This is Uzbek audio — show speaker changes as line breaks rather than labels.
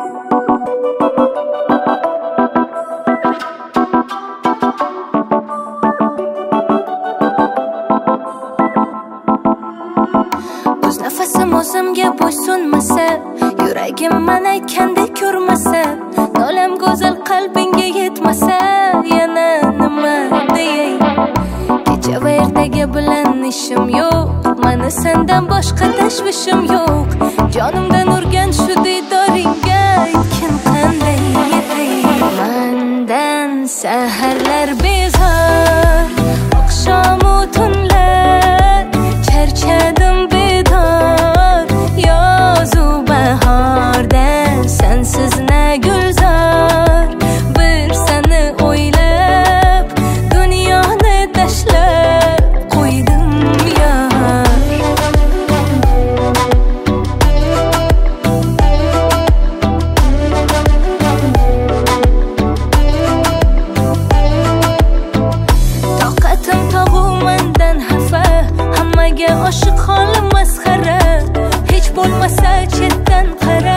O'z nafasim o'zimga bo'ysunmasa, yuragim men aytgandek ko'rmasa, nolam go'zal qalbingga yetmasa, yana nima deyay? Kecha va ertaga bilan ishim yo'q, meni sendan boshqa tashvishim yo'q. Jonimdan urgan shu diydoringga aytgin qanday yetay? Mendan saharlar bezor, oqshomu tunlar charchadim bedor, yozu bahordan sensiz na gulzor. Bir seni o'ylab dunyoni tashlab qo'ydim yor. Toqatim tog'u mendan xafa, hammaga oshiq holim masxara. Hech bo'lmasa chetdan qara,